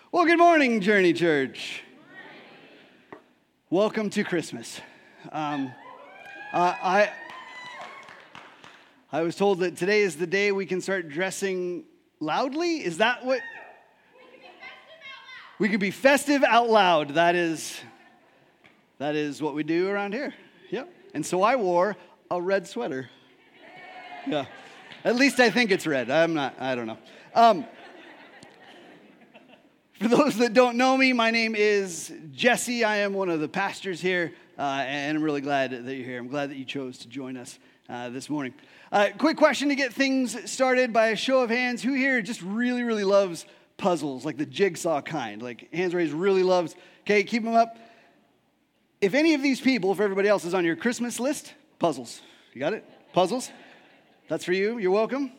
Well, good morning, Journey Church. Welcome to Christmas. I was told that today is the day we can start dressing loudly. Is that what? We can be festive out loud. That is what we do around here. Yep. And so I wore a red sweater. Yeah. At least I think it's red. I don't know. For those that don't know me, my name is Jesse. I am one of the pastors here, and I'm really glad that you're here. I'm glad that you chose to join us this morning. Quick question to get things started. By a show of hands, who here just really, really loves puzzles, like the jigsaw kind? Like, hands raised, really loves. Okay, keep them up. If any of these people, if everybody else is on your Christmas list, puzzles. You got it? Puzzles? That's for you. You're welcome.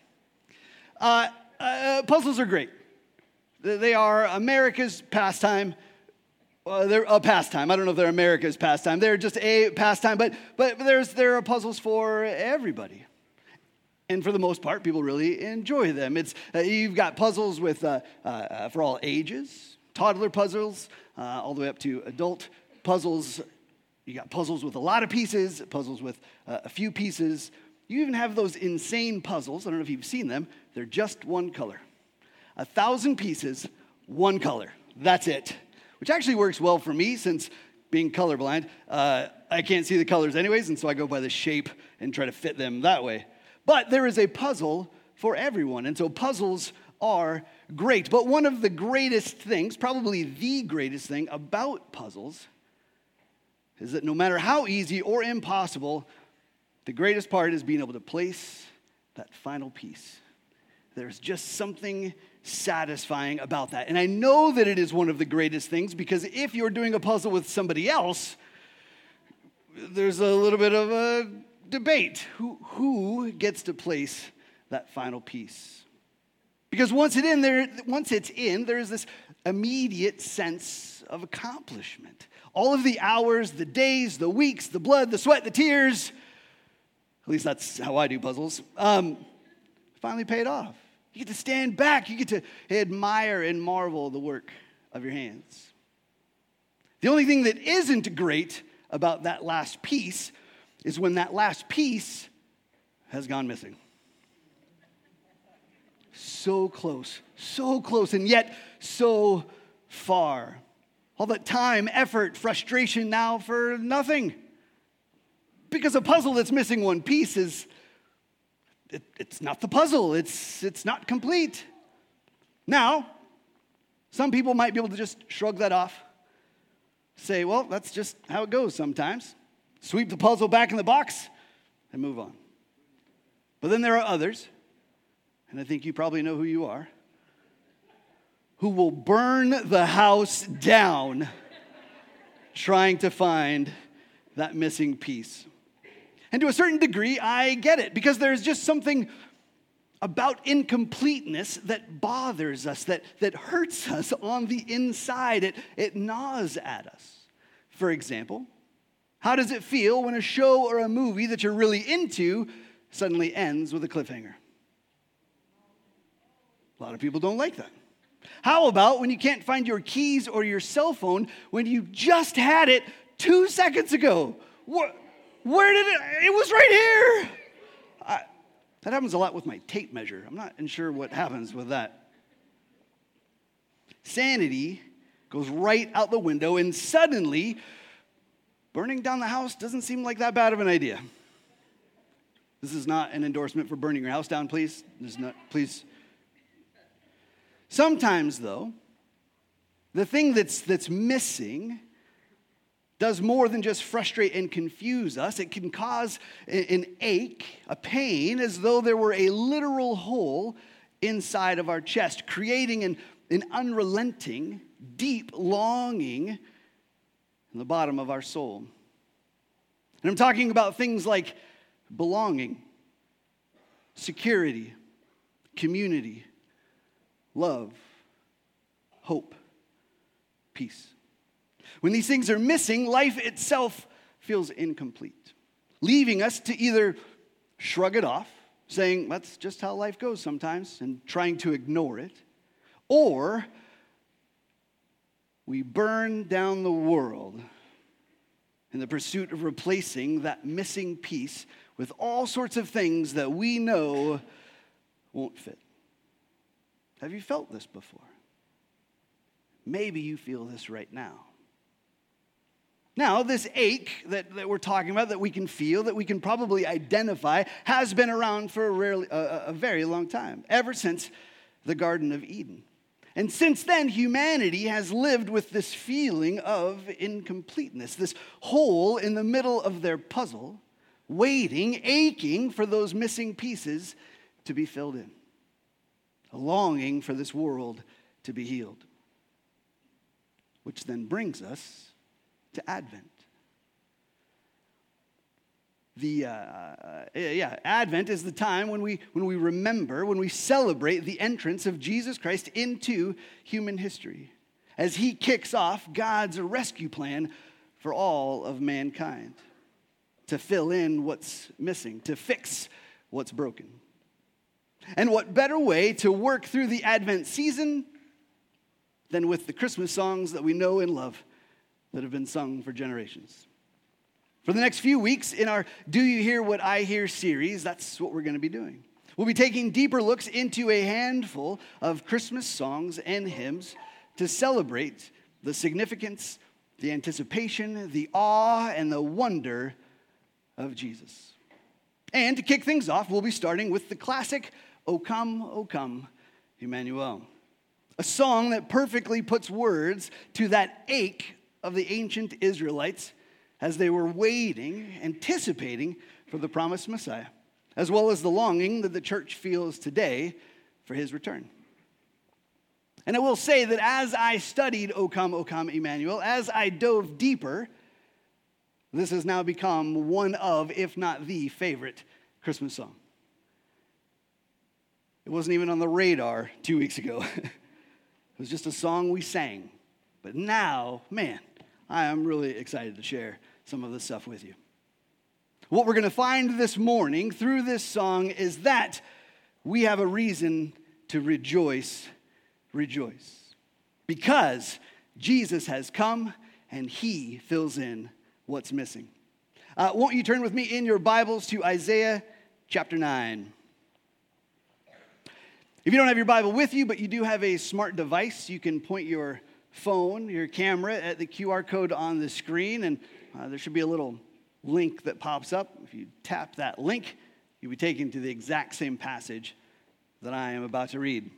Puzzles are great. They are America's pastime. They're a pastime. I don't know if they're America's pastime. They're just a pastime, but there are puzzles for everybody. And for the most part, people really enjoy them. You've got puzzles with for all ages, toddler puzzles, all the way up to adult puzzles. You got puzzles with a lot of pieces, puzzles with a few pieces. You even have those insane puzzles. I don't know if you've seen them. They're just one color. 1,000 pieces, one color. That's it. Which actually works well for me since being colorblind, I can't see the colors anyways, and so I go by the shape and try to fit them that way. But there is a puzzle for everyone, and so puzzles are great. But one of the greatest things, probably the greatest thing about puzzles is that no matter how easy or impossible, the greatest part is being able to place that final piece. There's just something satisfying about that. And I know that it is one of the greatest things because if you're doing a puzzle with somebody else, there's a little bit of a debate. Who gets to place that final piece? Because once it's in, there is this immediate sense of accomplishment. All of the hours, the days, the weeks, the blood, the sweat, the tears, at least that's how I do puzzles, finally paid off. You get to stand back. You get to admire and marvel the work of your hands. The only thing that isn't great about that last piece is when that last piece has gone missing. So close, and yet so far. All that time, effort, frustration now for nothing. Because a puzzle that's missing one piece it's not the puzzle. It's not complete. Now, some people might be able to just shrug that off. Say, well, that's just how it goes sometimes. Sweep the puzzle back in the box and move on. But then there are others, and I think you probably know who you are, who will burn the house down trying to find that missing piece. And to a certain degree, I get it, because there's just something about incompleteness that bothers us, that hurts us on the inside. It gnaws at us. For example, how does it feel when a show or a movie that you're really into suddenly ends with a cliffhanger? A lot of people don't like that. How about when you can't find your keys or your cell phone when you just had it 2 seconds ago? Where did it was right here. That happens a lot with my tape measure. I'm not sure what happens with that. Sanity goes right out the window, and suddenly, burning down the house doesn't seem like that bad of an idea. This is not an endorsement for burning your house down, please. Please. Sometimes, though, the thing that's missing does more than just frustrate and confuse us. It can cause an ache, a pain, as though there were a literal hole inside of our chest, creating an unrelenting, deep longing in the bottom of our soul. And I'm talking about things like belonging, security, community, love, hope, peace. When these things are missing, life itself feels incomplete, leaving us to either shrug it off, saying, that's just how life goes sometimes, and trying to ignore it, or we burn down the world in the pursuit of replacing that missing piece with all sorts of things that we know won't fit. Have you felt this before? Maybe you feel this right now. Now, this ache that we're talking about, that we can feel, that we can probably identify, has been around for a very long time, ever since the Garden of Eden. And since then, humanity has lived with this feeling of incompleteness, this hole in the middle of their puzzle, waiting, aching for those missing pieces to be filled in, a longing for this world to be healed. Which then brings us to Advent. Advent is the time when we remember, when we celebrate the entrance of Jesus Christ into human history, as he kicks off God's rescue plan for all of mankind, to fill in what's missing, to fix what's broken. And what better way to work through the Advent season than with the Christmas songs that we know and love that have been sung for generations. For the next few weeks in our Do You Hear What I Hear series, that's what we're going to be doing. We'll be taking deeper looks into a handful of Christmas songs and hymns to celebrate the significance, the anticipation, the awe, and the wonder of Jesus. And to kick things off, we'll be starting with the classic, O Come, Emmanuel. A song that perfectly puts words to that ache of the ancient Israelites as they were waiting, anticipating for the promised Messiah, as well as the longing that the church feels today for his return. And I will say that as I studied O Come, Emmanuel, as I dove deeper, this has now become one of, if not the favorite Christmas song. It wasn't even on the radar 2 weeks ago. It was just a song we sang. But now, man, I am really excited to share some of this stuff with you. What we're going to find this morning through this song is that we have a reason to rejoice. Because Jesus has come and he fills in what's missing. Won't you turn with me in your Bibles to Isaiah chapter 9. If you don't have your Bible with you, but you do have a smart device, you can point your phone, your camera at the QR code on the screen, and there should be a little link that pops up. If you tap that link, you'll be taken to the exact same passage that I am about to read.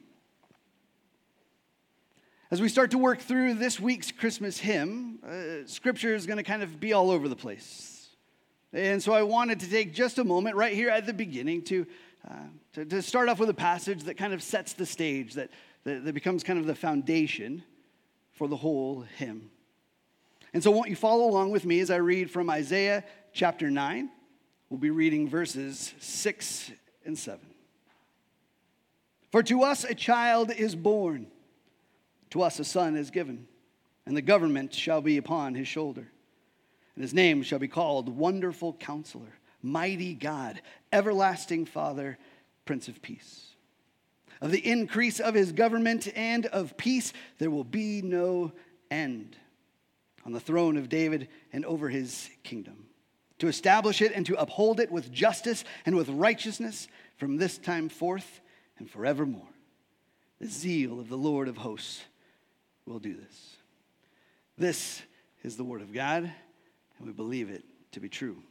As we start to work through this week's Christmas hymn, Scripture is going to kind of be all over the place. And so I wanted to take just a moment right here at the beginning to start off with a passage that kind of sets the stage, that becomes kind of the foundation for the whole hymn. And so won't you follow along with me as I read from Isaiah chapter 9. We'll be reading verses 6 and 7. For to us a child is born, to us a son is given, and the government shall be upon his shoulder. And his name shall be called Wonderful Counselor, Mighty God, Everlasting Father, Prince of Peace. Of the increase of his government and of peace there will be no end, on the throne of David and over his kingdom, to establish it and to uphold it with justice and with righteousness from this time forth and forevermore. The zeal of the Lord of hosts will do this. This is the word of God, and we believe it to be true.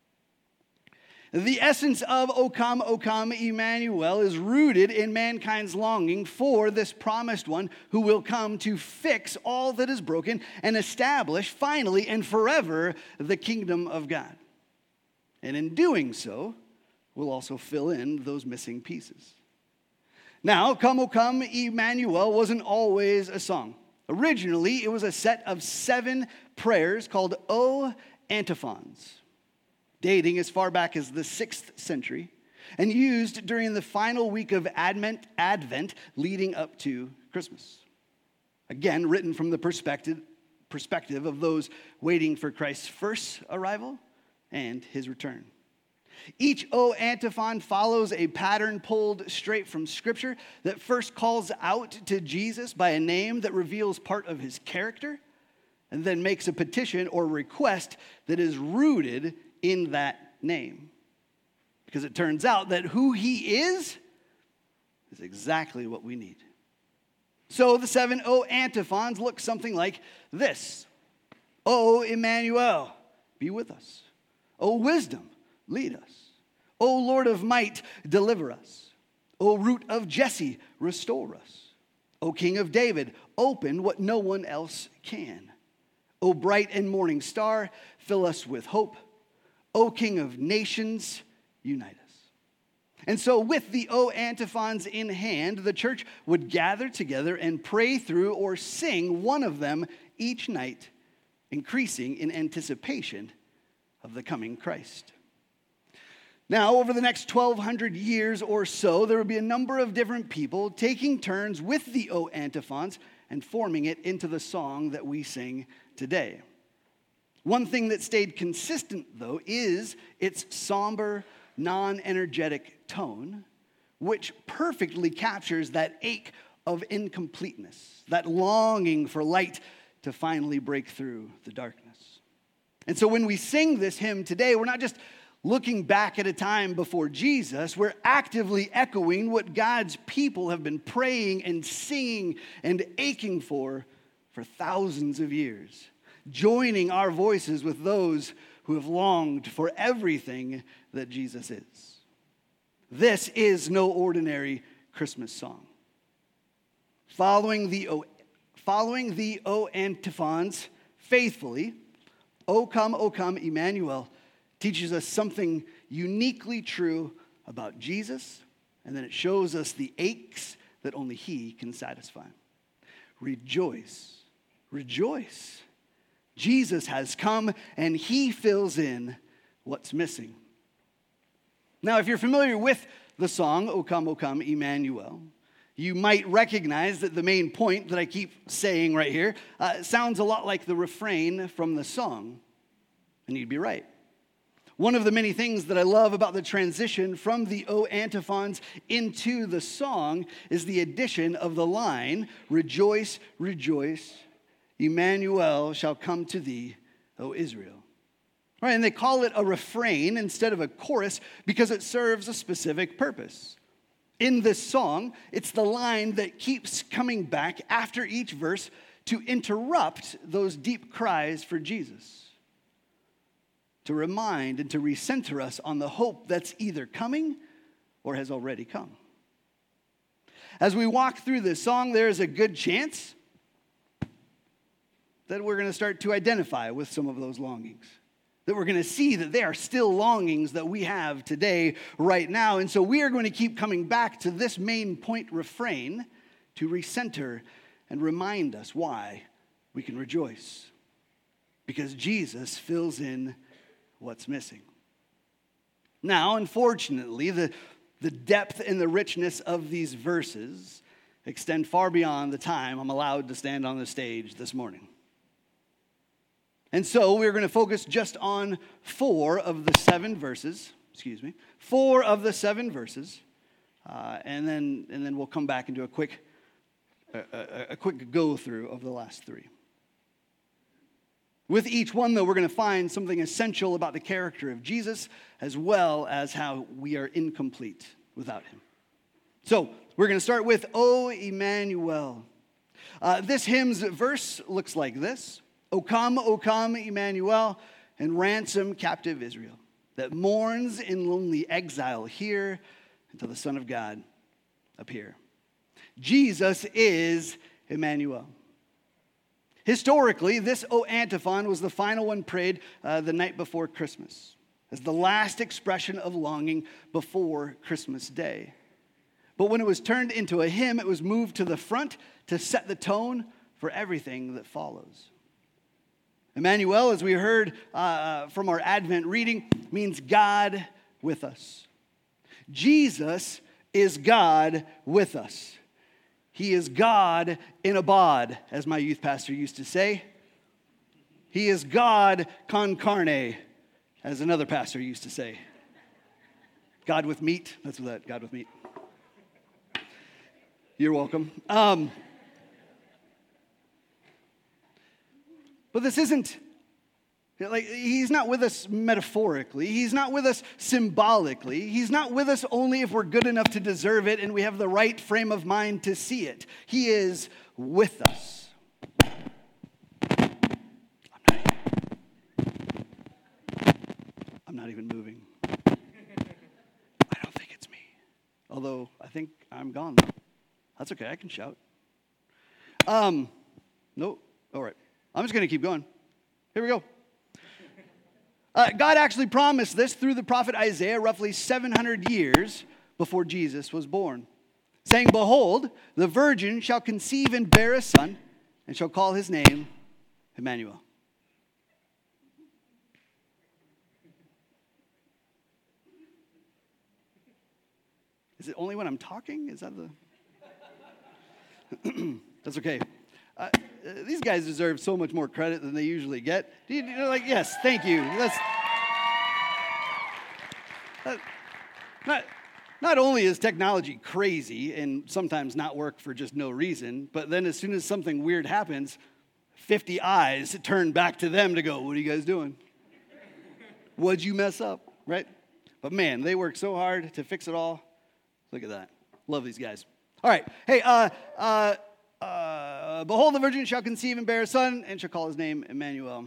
The essence of O Come, Emmanuel is rooted in mankind's longing for this promised one who will come to fix all that is broken and establish finally and forever the kingdom of God. And in doing so, will also fill in those missing pieces. Now, Come, O Come, Emmanuel wasn't always a song. Originally, it was a set of 7 prayers called O Antiphons, dating as far back as the 6th century, and used during the final week of Advent leading up to Christmas. Again, written from the perspective of those waiting for Christ's first arrival and his return. Each O antiphon follows a pattern pulled straight from Scripture that first calls out to Jesus by a name that reveals part of his character, and then makes a petition or request that is rooted in that name. Because it turns out that who he is exactly what we need. So the 7 O antiphons look something like this. O Emmanuel, be with us. O wisdom, lead us. O Lord of might, deliver us. O root of Jesse, restore us. O King of David, open what no one else can. O bright and morning star, fill us with hope. O King of nations, unite us. And so with the O antiphons in hand, the church would gather together and pray through or sing one of them each night, increasing in anticipation of the coming Christ. Now, over the next 1,200 years or so, there would be a number of different people taking turns with the O antiphons and forming it into the song that we sing today. One thing that stayed consistent, though, is its somber, non-energetic tone, which perfectly captures that ache of incompleteness, that longing for light to finally break through the darkness. And so when we sing this hymn today, we're not just looking back at a time before Jesus, we're actively echoing what God's people have been praying and singing and aching for thousands of years, joining our voices with those who have longed for everything that Jesus is. This is no ordinary Christmas song. Following the O antiphons faithfully, O come, Emmanuel, teaches us something uniquely true about Jesus, and then it shows us the aches that only he can satisfy. Rejoice, rejoice. Jesus has come, and he fills in what's missing. Now, if you're familiar with the song, O come, Emmanuel, you might recognize that the main point that I keep saying right here sounds a lot like the refrain from the song, and you'd be right. One of the many things that I love about the transition from the O antiphons into the song is the addition of the line, rejoice, rejoice, Emmanuel shall come to thee, O Israel. Right, and they call it a refrain instead of a chorus because it serves a specific purpose. In this song, it's the line that keeps coming back after each verse to interrupt those deep cries for Jesus, to remind and to recenter us on the hope that's either coming or has already come. As we walk through this song, there is a good chance that we're going to start to identify with some of those longings, that we're going to see that they are still longings that we have today, right now. And so we are going to keep coming back to this main point refrain to recenter and remind us why we can rejoice. Because Jesus fills in what's missing. Now, unfortunately, the depth and the richness of these verses extend far beyond the time I'm allowed to stand on the stage this morning. And so we're going to focus just on 4 of the 7 verses, and then we'll come back and do a quick go through of the last 3. With each one, though, we're going to find something essential about the character of Jesus, as well as how we are incomplete without him. So we're going to start with O Emmanuel. This hymn's verse looks like this. O come, Emmanuel, and ransom captive Israel, that mourns in lonely exile here until the Son of God appear. Jesus is Emmanuel. Historically, this O antiphon was the final one prayed the night before Christmas, as the last expression of longing before Christmas Day. But when it was turned into a hymn, it was moved to the front to set the tone for everything that follows. Emmanuel, as we heard from our Advent reading, means God with us. Jesus is God with us. He is God in a bod, as my youth pastor used to say. He is God con carne, as another pastor used to say. God with meat. That's what that, God with meat. You're welcome. But this isn't, like, he's not with us metaphorically. He's not with us symbolically. He's not with us only if we're good enough to deserve it and we have the right frame of mind to see it. He is with us. I'm not even moving. I don't think it's me. Although I think I'm gone now. That's okay, I can shout. No, all right. I'm just going to keep going. Here we go. God actually promised this through the prophet Isaiah roughly 700 years before Jesus was born, saying, "Behold, the virgin shall conceive and bear a son, and shall call his name Emmanuel." Is it only when I'm talking? Is that the... That's okay. These guys deserve so much more credit than they usually get. Like, yes, thank you. Not only is technology crazy and sometimes not work for just no reason, but then as soon as something weird happens, 50 eyes turn back to them to go, "What are you guys doing? What'd you mess up?" Right? But man, they work so hard to fix it all. Look at that. Love these guys. All right. Hey, behold, the virgin shall conceive and bear a son, and shall call his name Emmanuel.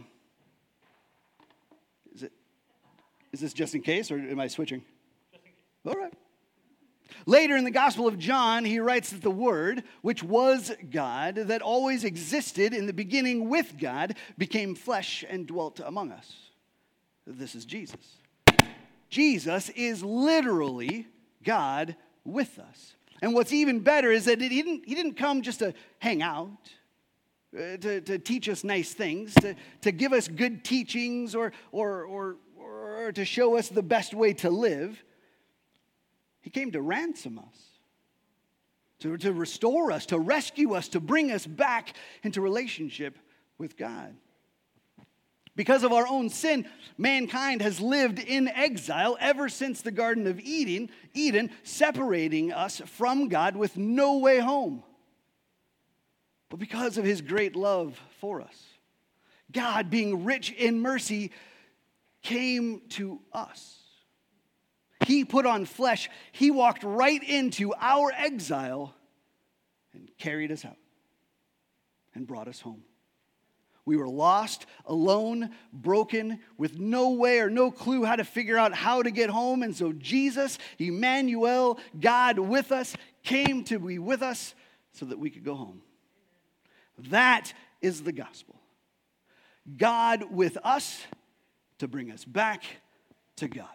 Is this just in case, or am I switching? Just in case. All right. Later in the Gospel of John, he writes that the Word, which was God, that always existed in the beginning with God, became flesh and dwelt among us. This is Jesus. Jesus is literally God with us. And what's even better is that he didn't come just to hang out, to teach us nice things, to give us good teachings or to show us the best way to live. He came to ransom us, to restore us, to rescue us, to bring us back into relationship with God. Because of our own sin, mankind has lived in exile ever since the Garden of Eden, separating us from God with no way home. But because of his great love for us, God, being rich in mercy, came to us. He put on flesh. He walked right into our exile and carried us out and brought us home. We were lost, alone, broken, with no way or no clue how to figure out how to get home. And so Jesus, Emmanuel, God with us, came to be with us so that we could go home. That is the gospel. God with us to bring us back to God.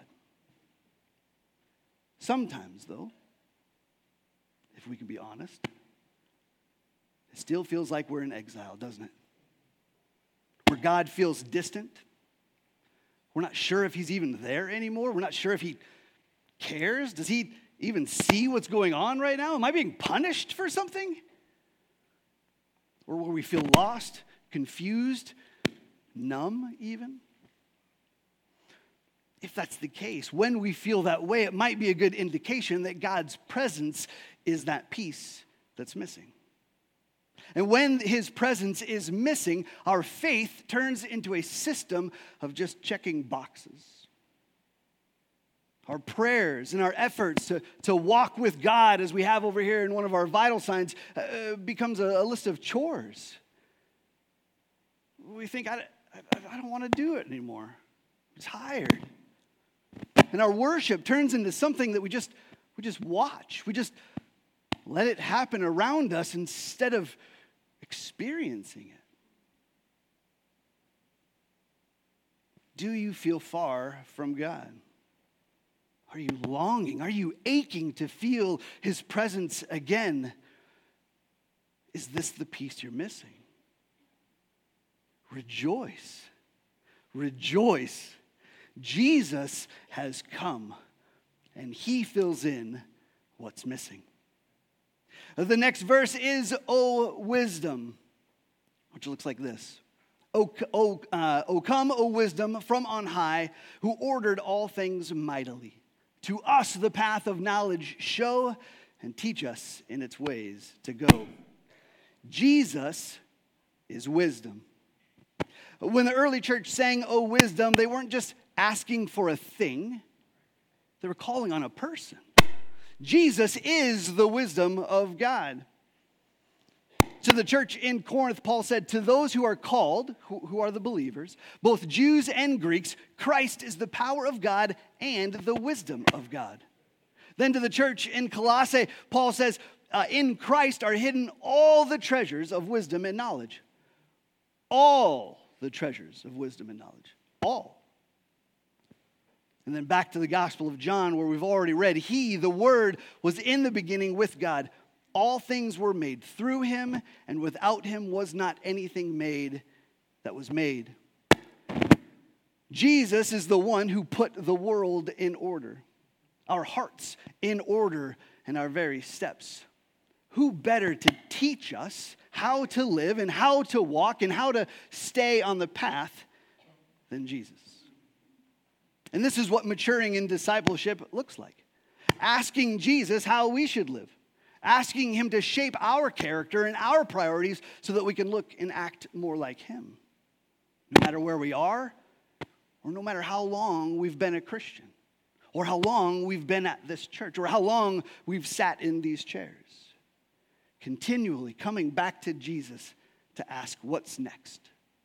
Sometimes, though, if we can be honest, it still feels like we're in exile, doesn't it? Where God feels distant. We're not sure if he's even there anymore. We're not sure if he cares. Does he even see what's going on right now? Am I being punished for something? Or where we feel lost, confused, numb even? If that's the case, when we feel that way, it might be a good indication that God's presence is that piece that's missing. And when his presence is missing, our faith turns into a system of just checking boxes. Our prayers and our efforts to walk with God, as we have over here in one of our vital signs, becomes a list of chores. We think, I don't want to do it anymore. I'm tired. And our worship turns into something that we just watch. We just let it happen around us instead of experiencing it. Do you feel far from God? Are you longing? Are you aching to feel his presence again? Is this the piece you're missing? Rejoice. Rejoice. Jesus has come, and he fills in what's missing. The next verse is, O wisdom, which looks like this. O come, O wisdom, from on high, who ordered all things mightily. To us the path of knowledge show, and teach us in its ways to go. Jesus is wisdom. When the early church sang, "O wisdom," they weren't just asking for a thing. They were calling on a person. Jesus is the wisdom of God. To the church in Corinth, Paul said, "To those who are called," who are the believers, "both Jews and Greeks, Christ is the power of God and the wisdom of God." Then to the church in Colossae, Paul says, "In Christ are hidden all the treasures of wisdom and knowledge." All the treasures of wisdom and knowledge. All. And then back to the Gospel of John, where we've already read, "He, the Word, was in the beginning with God. All things were made through him, and without him was not anything made that was made." Jesus is the one who put the world in order, our hearts in order, and our very steps. Who better to teach us how to live and how to walk and how to stay on the path than Jesus? And this is what maturing in discipleship looks like. Asking Jesus how we should live. Asking him to shape our character and our priorities so that we can look and act more like him. No matter where we are, or no matter how long we've been a Christian, or how long we've been at this church, or how long we've sat in these chairs. Continually coming back to Jesus to ask what's next.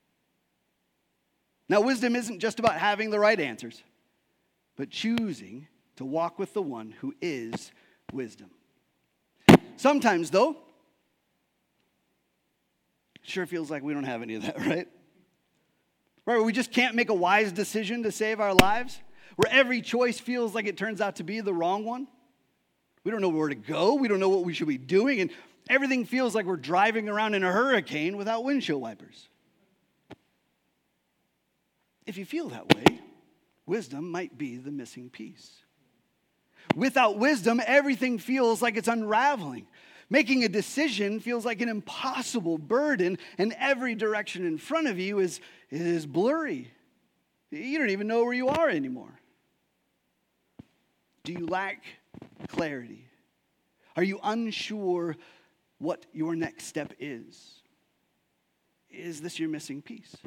Now, wisdom isn't just about having the right answers, but choosing to walk with the one who is wisdom. Sometimes, though, it sure feels like we don't have any of that, right? Right, where we just can't make a wise decision to save our lives, where every choice feels like it turns out to be the wrong one. We don't know where to go, we don't know what we should be doing, and everything feels like we're driving around in a hurricane without windshield wipers. If you feel that way, wisdom might be the missing piece. Without wisdom, everything feels like it's unraveling. Making a decision feels like an impossible burden, and every direction in front of you is blurry. You don't even know where you are anymore. Do you lack clarity? Are you unsure what your next step is? Is this your missing piece?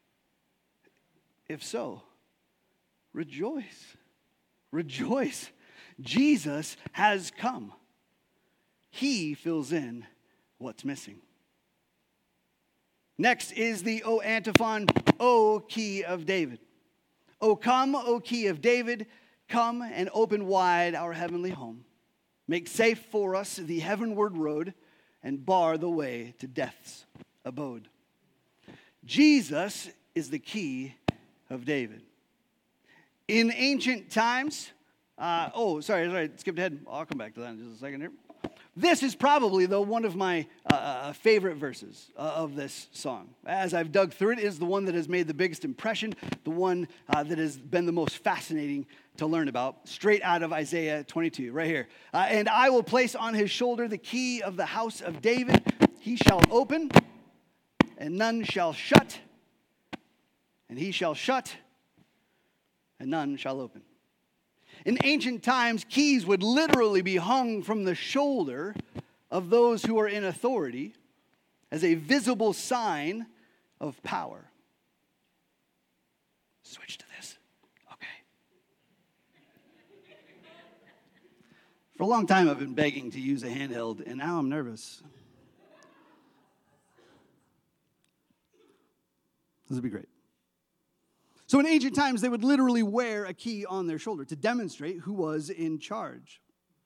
If so, rejoice. Rejoice. Jesus has come. He fills in what's missing. Next is the O antiphon, O key of David. O come, O key of David, come and open wide our heavenly home. Make safe for us the heavenward road and bar the way to death's abode. Jesus is the key of David. In ancient times, skipped ahead. I'll come back to that in just a second here. This is probably, though, one of my favorite verses of this song. As I've dug through it, it is the one that has made the biggest impression, the one that has been the most fascinating to learn about, straight out of Isaiah 22, right here. "And I will place on his shoulder the key of the house of David. He shall open, and none shall shut, and he shall shut, and none shall open." In ancient times, keys would literally be hung from the shoulder of those who are in authority as a visible sign of power. Switch to this. Okay. For a long time, I've been begging to use a handheld, and now I'm nervous. This would be great. So in ancient times, they would literally wear a key on their shoulder to demonstrate who was in charge.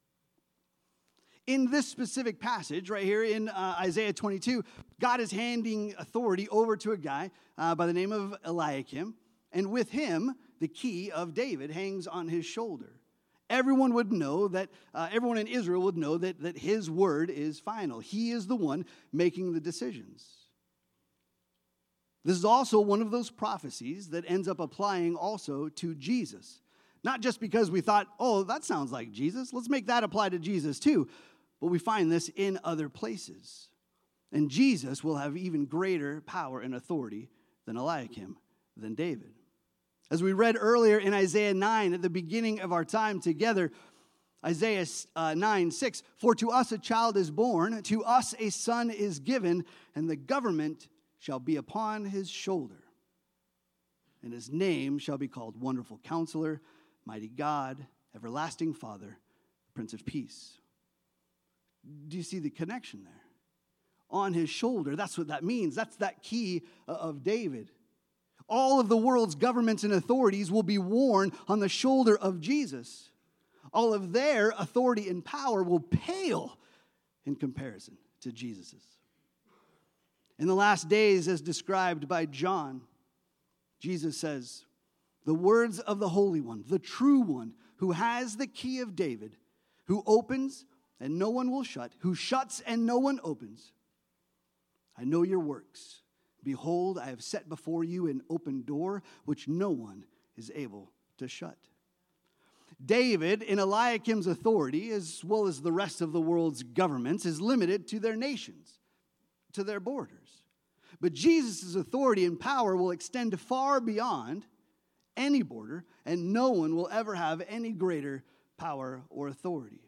In this specific passage right here in Isaiah 22, God is handing authority over to a guy by the name of Eliakim, and with him, the key of David hangs on his shoulder. Everyone would know that, everyone in Israel would know that his word is final. He is the one making the decisions. This is also one of those prophecies that ends up applying also to Jesus. Not just because we thought, oh, that sounds like Jesus. Let's make that apply to Jesus too. But we find this in other places. And Jesus will have even greater power and authority than Eliakim, than David. As we read earlier in Isaiah 9 at the beginning of our time together, Isaiah 9:6, "For to us a child is born, to us a son is given, and the government shall be upon his shoulder. And his name shall be called Wonderful Counselor, Mighty God, Everlasting Father, Prince of Peace." Do you see the connection there? On his shoulder, that's what that means. That's that key of David. All of the world's governments and authorities will be worn on the shoulder of Jesus. All of their authority and power will pale in comparison to Jesus's. In the last days, as described by John, Jesus says, "The words of the Holy One, the true one, who has the key of David, who opens and no one will shut, who shuts and no one opens. I know your works. Behold, I have set before you an open door, which no one is able to shut." David, in Eliakim's authority, as well as the rest of the world's governments, is limited to their nations, to their borders. But Jesus' authority and power will extend far beyond any border, and no one will ever have any greater power or authority.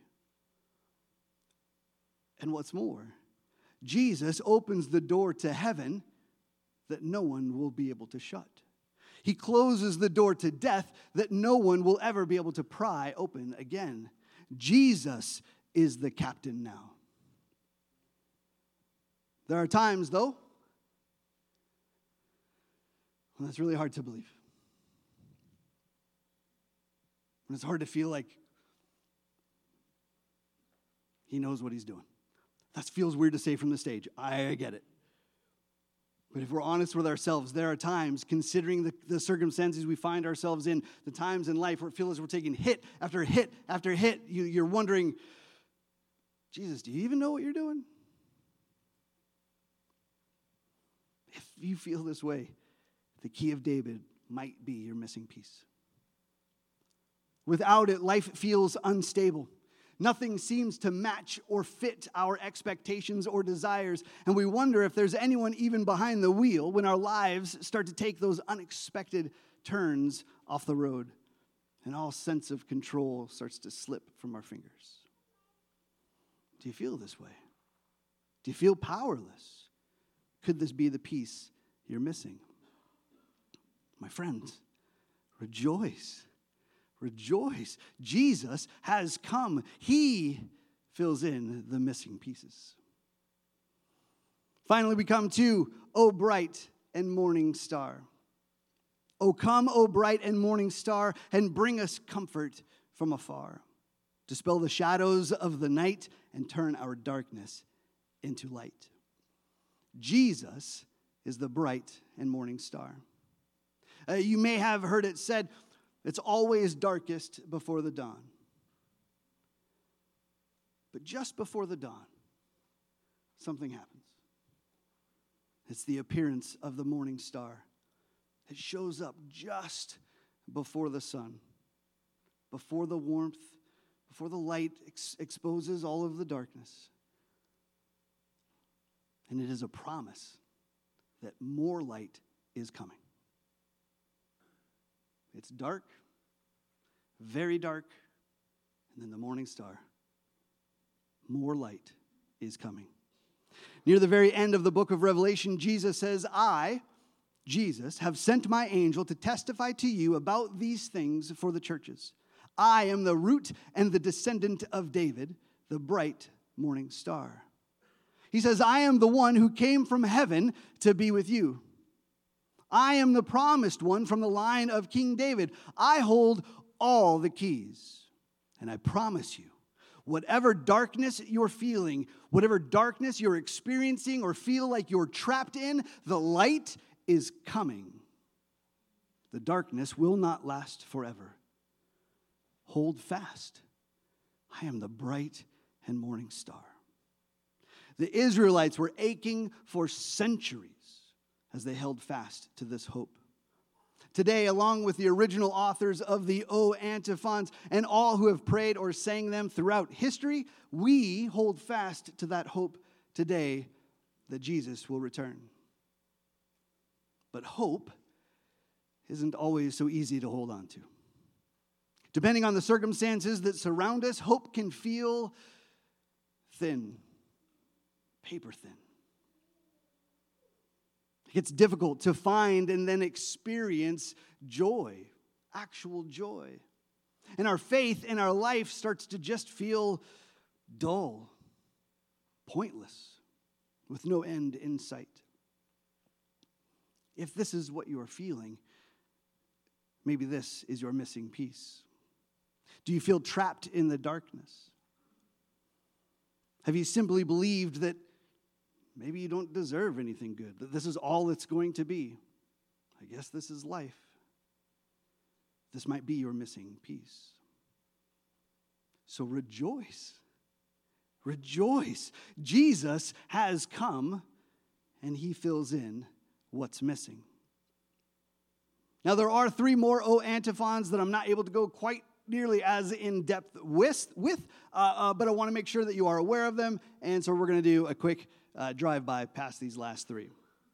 And what's more, Jesus opens the door to heaven that no one will be able to shut. He closes the door to death that no one will ever be able to pry open again. Jesus is the captain now. There are times, though, when that's really hard to believe. When it's hard to feel like he knows what he's doing. That feels weird to say from the stage. I get it. But if we're honest with ourselves, there are times, considering the circumstances we find ourselves in, the times in life where it feels as we're taking hit after hit after hit, you're wondering, Jesus, do you even know what you're doing? If you feel this way, the key of David might be your missing piece. Without it, life feels unstable. Nothing seems to match or fit our expectations or desires, and we wonder if there's anyone even behind the wheel when our lives start to take those unexpected turns off the road, and all sense of control starts to slip from our fingers. Do you feel this way? Do you feel powerless? Could this be the piece you're missing? My friends, rejoice. Rejoice. Jesus has come. He fills in the missing pieces. Finally, we come to, O bright and morning star. O come, O bright and morning star, and bring us comfort from afar. Dispel the shadows of the night and turn our darkness into light. Jesus is the bright and morning star. You may have heard it said, it's always darkest before the dawn. But just before the dawn, something happens. It's the appearance of the morning star. It shows up just before the sun, before the warmth, before the light exposes all of the darkness. And it is a promise that more light is coming. It's dark, very dark, and then the morning star. More light is coming. Near the very end of the book of Revelation, Jesus says, I, Jesus, have sent my angel to testify to you about these things for the churches. I am the root and the descendant of David, the bright morning star. He says, I am the one who came from heaven to be with you. I am the promised one from the line of King David. I hold all the keys. And I promise you, whatever darkness you're feeling, whatever darkness you're experiencing or feel like you're trapped in, the light is coming. The darkness will not last forever. Hold fast. I am the bright and morning star. The Israelites were aching for centuries as they held fast to this hope. Today, along with the original authors of the O antiphons and all who have prayed or sang them throughout history, we hold fast to that hope today that Jesus will return. But hope isn't always so easy to hold on to. Depending on the circumstances that surround us, hope can feel thin, paper thin. It's difficult to find and then experience joy, actual joy. And our faith in our life starts to just feel dull, pointless, with no end in sight. If this is what you are feeling, maybe this is your missing piece. Do you feel trapped in the darkness? Have you simply believed that maybe you don't deserve anything good, that this is all it's going to be? I guess this is life. This might be your missing piece. So rejoice. Rejoice. Jesus has come, and he fills in what's missing. Now, there are 3 more O antiphons that I'm not able to go quite nearly as in-depth with, but I want to make sure that you are aware of them, and so we're going to do a quick drive-by past these last 3.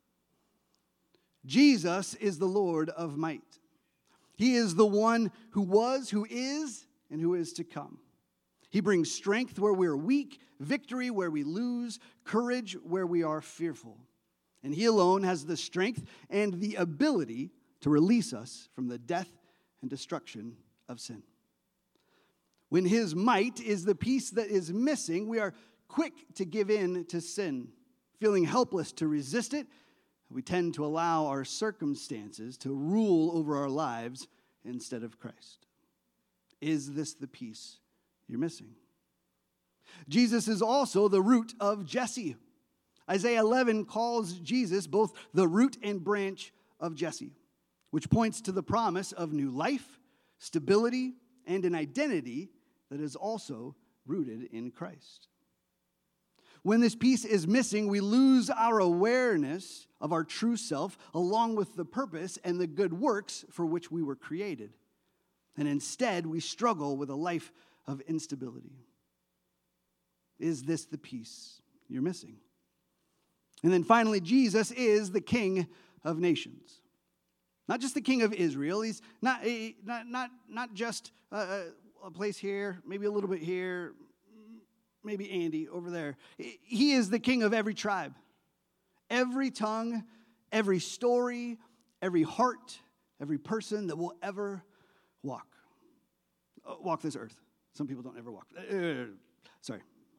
Jesus is the Lord of might. He is the one who was, who is, and who is to come. He brings strength where we are weak, victory where we lose, courage where we are fearful. And he alone has the strength and the ability to release us from the death and destruction of sin. When his might is the piece that is missing, we are quick to give in to sin, feeling helpless to resist it. We tend to allow our circumstances to rule over our lives instead of Christ. Is this the piece you're missing? Jesus is also the root of Jesse. Isaiah 11 calls Jesus both the root and branch of Jesse, which points to the promise of new life, stability, and an identity that is also rooted in Christ. When this piece is missing, we lose our awareness of our true self, along with the purpose and the good works for which we were created. And instead, we struggle with a life of instability. Is this the piece you're missing? And then finally, Jesus is the King of nations. Not just the King of Israel. He's not just a place here, maybe a little bit here, maybe Andy over there. He is the King of every tribe, every tongue, every story, every heart, every person that will ever walk this earth. Some people don't ever walk. Sorry.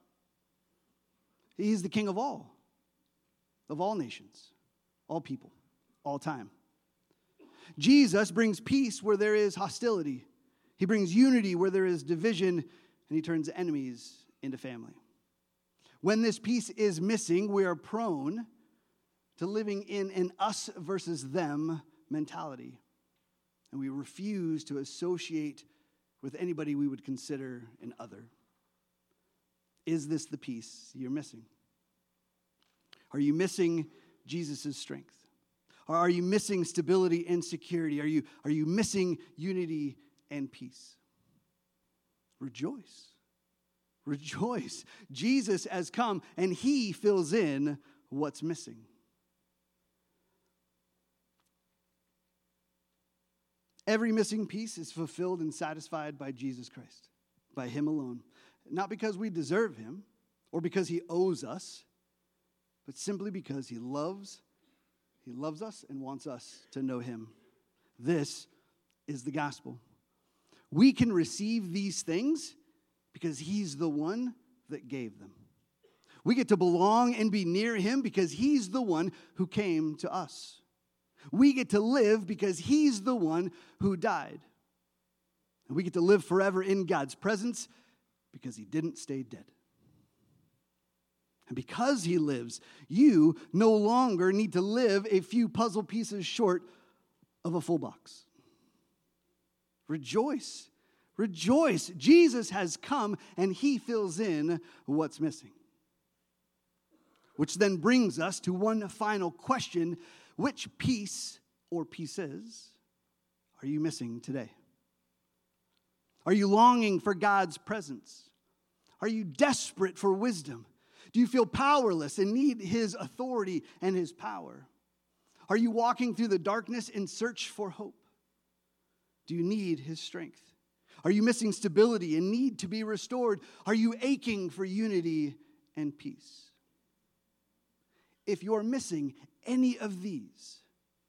He's the King of all nations, all people, all time. Jesus brings peace where there is hostility. He brings unity where there is division, and he turns enemies into family. When this piece is missing, we are prone to living in an us versus them mentality, and we refuse to associate with anybody we would consider an other. Is this the piece you're missing? Are you missing Jesus' strength? Or are you missing stability and security? Are you missing unity and peace? Rejoice. Rejoice. Jesus has come and he fills in what's missing. Every missing piece is fulfilled and satisfied by Jesus Christ, by him alone. Not because we deserve him or because he owes us, but simply because he loves us and wants us to know him. This is the gospel. We can receive these things because he's the one that gave them. We get to belong and be near him because he's the one who came to us. We get to live because he's the one who died. And we get to live forever in God's presence because he didn't stay dead. And because he lives, you no longer need to live a few puzzle pieces short of a full box. Rejoice. Rejoice. Jesus has come and he fills in what's missing. Which then brings us to one final question. Which piece or pieces are you missing today? Are you longing for God's presence? Are you desperate for wisdom? Do you feel powerless and need his authority and his power? Are you walking through the darkness in search for hope? Do you need his strength? Are you missing stability and need to be restored? Are you aching for unity and peace? If you're missing any of these,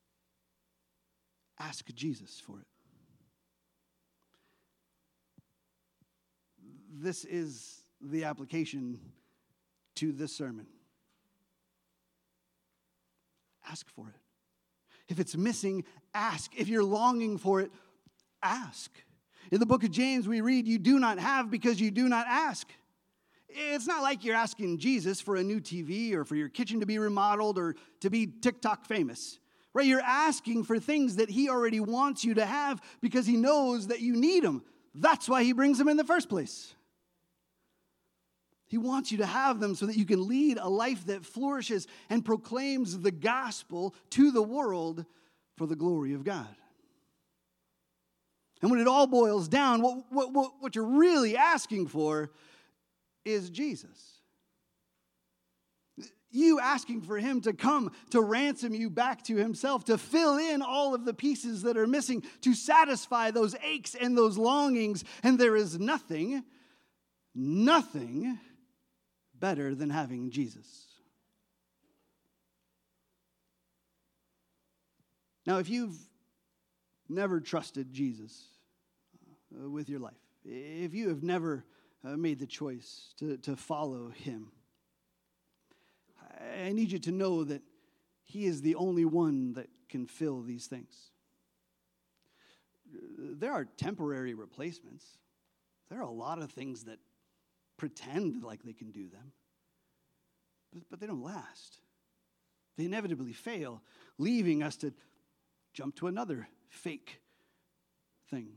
ask Jesus for it. This is the application to this sermon. Ask for it. If it's missing, ask. If you're longing for it, ask. In the book of James, we read, you do not have because you do not ask. It's not like you're asking Jesus for a new TV or for your kitchen to be remodeled or to be TikTok famous. Right? You're asking for things that he already wants you to have because he knows that you need them. That's why he brings them in the first place. He wants you to have them so that you can lead a life that flourishes and proclaims the gospel to the world for the glory of God. And when it all boils down, what you're really asking for is Jesus. You asking for him to come to ransom you back to himself, to fill in all of the pieces that are missing, to satisfy those aches and those longings. And there is nothing better than having Jesus. Now, if you've never trusted Jesus with your life, if you have never made the choice to follow him, I need you to know that he is the only one that can fill these things. There are temporary replacements. There are a lot of things that pretend like they can do them, but they don't last. They inevitably fail, leaving us to jump to another fake thing.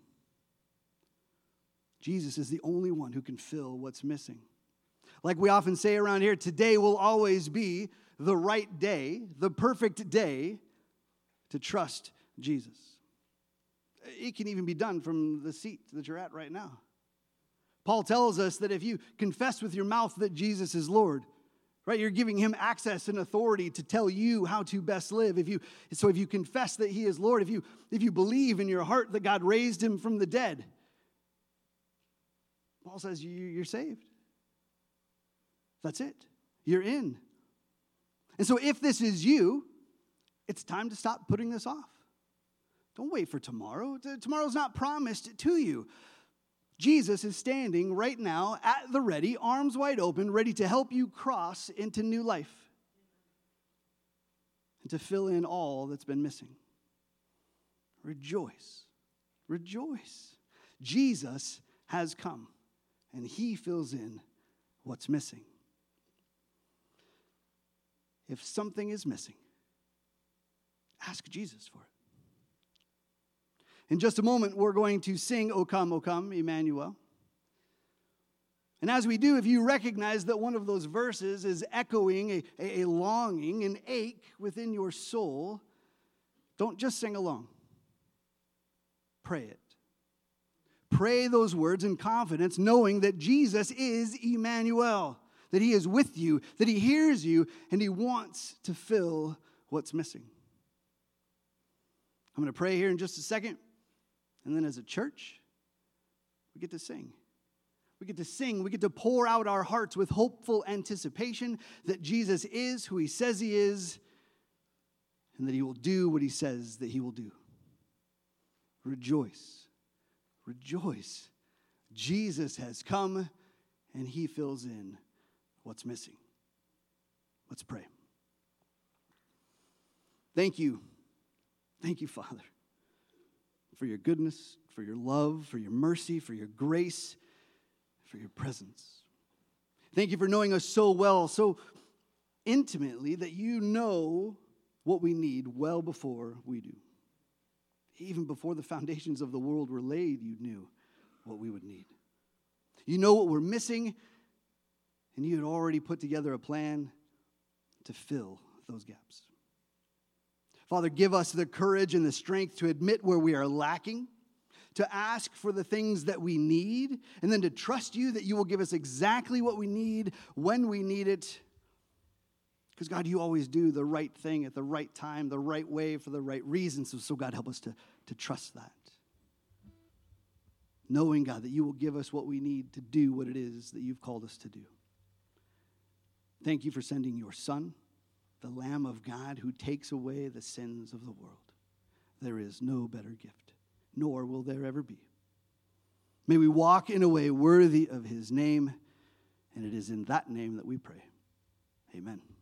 Jesus is the only one who can fill what's missing. Like we often say around here, today will always be the right day, the perfect day to trust Jesus. It can even be done from the seat that you're at right now. Paul tells us that if you confess with your mouth that Jesus is Lord, right, you're giving him access and authority to tell you how to best live. If you confess that he is Lord, if you believe in your heart that God raised him from the dead, Paul says you're saved. That's it. You're in. And so if this is you, it's time to stop putting this off. Don't wait for tomorrow. Tomorrow's not promised to you. Jesus is standing right now at the ready, arms wide open, ready to help you cross into new life and to fill in all that's been missing. Rejoice. Rejoice. Jesus has come, and he fills in what's missing. If something is missing, ask Jesus for it. In just a moment, we're going to sing, O Come, Emmanuel. And as we do, if you recognize that one of those verses is echoing a longing, an ache within your soul, don't just sing along. Pray it. Pray those words in confidence, knowing that Jesus is Emmanuel, that he is with you, that he hears you, and he wants to fill what's missing. I'm going to pray here in just a second. And then as a church, we get to sing. We get to sing. We get to pour out our hearts with hopeful anticipation that Jesus is who he says he is and that he will do what he says that he will do. Rejoice. Rejoice. Jesus has come and he fills in what's missing. Let's pray. Thank you. Thank you, Father, for your goodness, for your love, for your mercy, for your grace, for your presence. Thank you for knowing us so well, so intimately, that you know what we need well before we do. Even before the foundations of the world were laid, you knew what we would need. You know what we're missing, and you had already put together a plan to fill those gaps. Father, give us the courage and the strength to admit where we are lacking, to ask for the things that we need, and then to trust you that you will give us exactly what we need when we need it. Because, God, you always do the right thing at the right time, the right way, for the right reasons. So God, help us to trust that. knowing, God, that you will give us what we need to do what it is that you've called us to do. Thank you for sending your Son, the Lamb of God, who takes away the sins of the world. There is no better gift, nor will there ever be. May we walk in a way worthy of his name, and it is in that name that we pray. Amen.